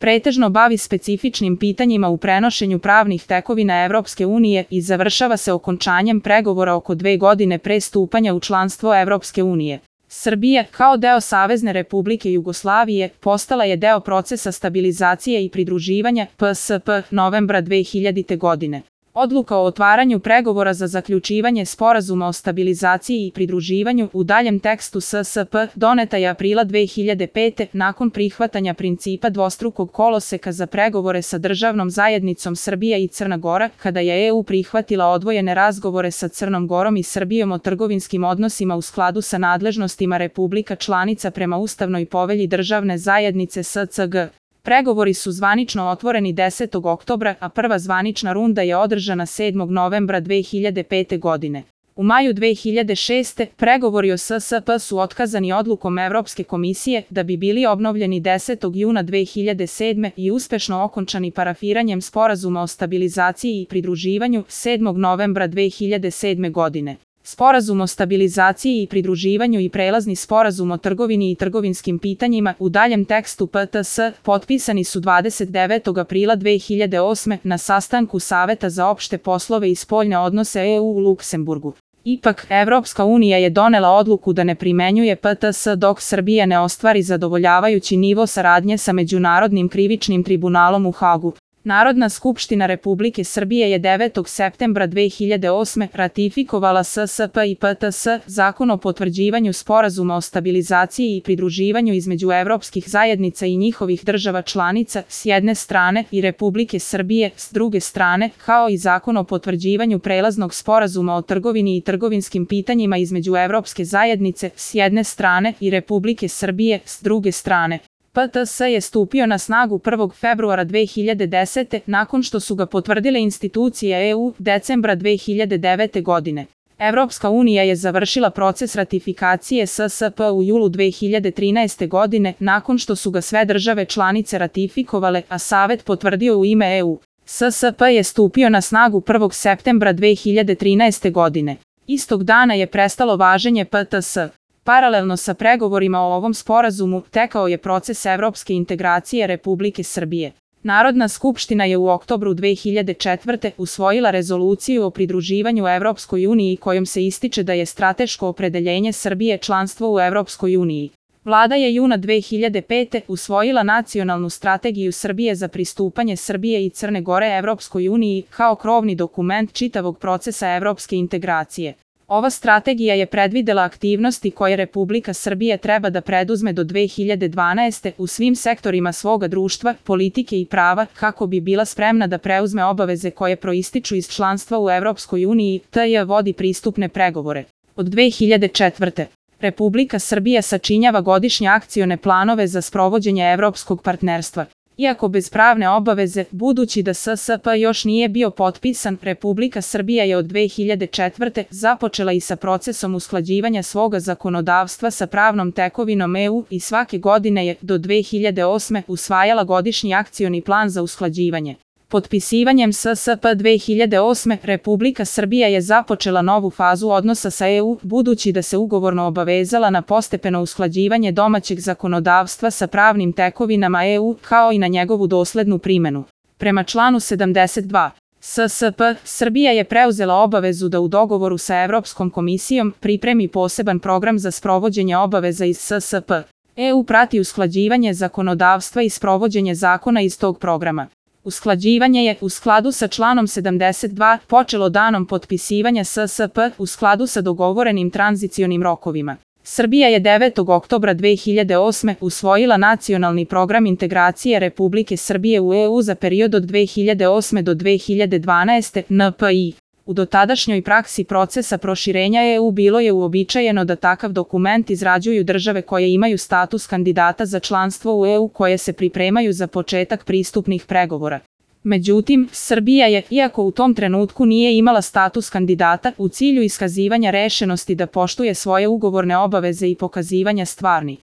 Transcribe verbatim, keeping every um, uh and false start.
pretežno bavi specifičnim pitanjima u prenošenju pravnih tekovina Evropske unije i završava se okončanjem pregovora oko dve godine pre stupanja u članstvo Evropske unije. Srbija, kao deo Savezne Republike Jugoslavije, postala je deo procesa stabilizacije i pridruživanja P S P novembra dve hiljadite. godine. Odluka o otvaranju pregovora za zaključivanje Sporazuma o stabilizaciji i pridruživanju u daljem tekstu S S P doneta je aprila dve hiljade pete. nakon prihvatanja principa dvostrukog koloseka za pregovore sa državnom zajednicom Srbija i Crna Gora, kada je E U prihvatila odvojene razgovore sa Crnom Gorom i Srbijom o trgovinskim odnosima u skladu sa nadležnostima republika članica prema Ustavnoj povelji državne zajednice S C G. Pregovori su zvanično otvoreni desetog oktobra, a prva zvanična runda je održana sedmog novembra dve hiljade pete. godine. U maju dve hiljade šeste. pregovori o S S P su otkazani odlukom Evropske komisije da bi bili obnovljeni desetog juna dve hiljade sedme. i uspešno okončani parafiranjem Sporazuma o stabilizaciji i pridruživanju sedmog novembra dve hiljade sedme. godine. Sporazum o stabilizaciji i pridruživanju i prelazni sporazum o trgovini i trgovinskim pitanjima u daljem tekstu P T S potpisani su dvadeset devetog aprila dve hiljade osme. na sastanku Saveta za opšte poslove i spoljne odnose E U u Luksemburgu. Ipak, Evropska unija je donela odluku da ne primenjuje P T S dok Srbija ne ostvari zadovoljavajući nivo saradnje sa Međunarodnim krivičnim tribunalom u Hagu. Narodna skupština Republike Srbije je devetog septembra dve hiljade osme. ratifikovala S S P i P T S, Zakon o potvrđivanju Sporazuma o stabilizaciji i pridruživanju između evropskih zajednica i njihovih država članica s jedne strane i Republike Srbije s druge strane, kao i Zakon o potvrđivanju prelaznog sporazuma o trgovini i trgovinskim pitanjima između Evropske zajednice s jedne strane i Republike Srbije s druge strane. P T S je stupio na snagu prvog februara dve hiljade desete. nakon što su ga potvrdile institucije E U decembra dve hiljade devete. godine. Evropska unija je završila proces ratifikacije S S P u julu dve hiljade trinaeste. godine nakon što su ga sve države članice ratifikovale, a Savet potvrdio u ime E U. S S P je stupio na snagu prvog septembra dve hiljade trinaeste. godine. Istog dana je prestalo važenje P T S. Paralelno sa pregovorima o ovom sporazumu, tekao je proces evropske integracije Republike Srbije. Narodna skupština je u oktobru dve hiljade četvrte. usvojila rezoluciju o pridruživanju Evropskoj uniji kojom se ističe da je strateško opredeljenje Srbije članstvo u Evropskoj uniji. Vlada je juna dve hiljade pete. usvojila nacionalnu strategiju Srbije za pristupanje Srbije i Crne Gore Evropskoj uniji kao krovni dokument čitavog procesa evropske integracije. Ova strategija je predvidela aktivnosti koje Republika Srbija treba da preduzme do dve hiljade dvanaeste. u svim sektorima svoga društva, politike i prava, kako bi bila spremna da preuzme obaveze koje proističu iz članstva u Evropskoj uniji, te vodi pristupne pregovore. Od dve hiljade četvrte. Republika Srbija sačinjava godišnje akcione planove za sprovođenje evropskog partnerstva. Iako bez pravne obaveze, budući da S S P još nije bio potpisan, Republika Srbija je od dve hiljade četvrte. započela i sa procesom usklađivanja svoga zakonodavstva sa pravnom tekovinom E U i svake godine je, do dve hiljade osme. usvajala godišnji akcioni plan za usklađivanje. Potpisivanjem S S P dve hiljade osme. Republika Srbija je započela novu fazu odnosa sa E U, budući da se ugovorno obavezala na postepeno usklađivanje domaćeg zakonodavstva sa pravnim tekovinama E U, kao i na njegovu doslednu primenu. Prema članu sedamdeset dva. S S P, Srbija je preuzela obavezu da u dogovoru sa Evropskom komisijom pripremi poseban program za sprovođenje obaveza iz S S P. E U prati usklađivanje zakonodavstva i sprovođenje zakona iz tog programa. Usklađivanje je, u skladu sa članom sedamdeset dva, počelo danom potpisivanja S S P u skladu sa dogovorenim tranzicionim rokovima. Srbija je devetog oktobra dve hiljade osme. usvojila Nacionalni program integracije Republike Srbije u E U za period od dve hiljade osme do dve hiljade dvanaeste. N P I. U dotadašnjoj praksi procesa proširenja E U bilo je uobičajeno da takav dokument izrađuju države koje imaju status kandidata za članstvo u E U koje se pripremaju za početak pristupnih pregovora. Međutim, Srbija je, iako u tom trenutku nije imala status kandidata, u cilju iskazivanja rešenosti da poštuje svoje ugovorne obaveze i pokazivanja stvarni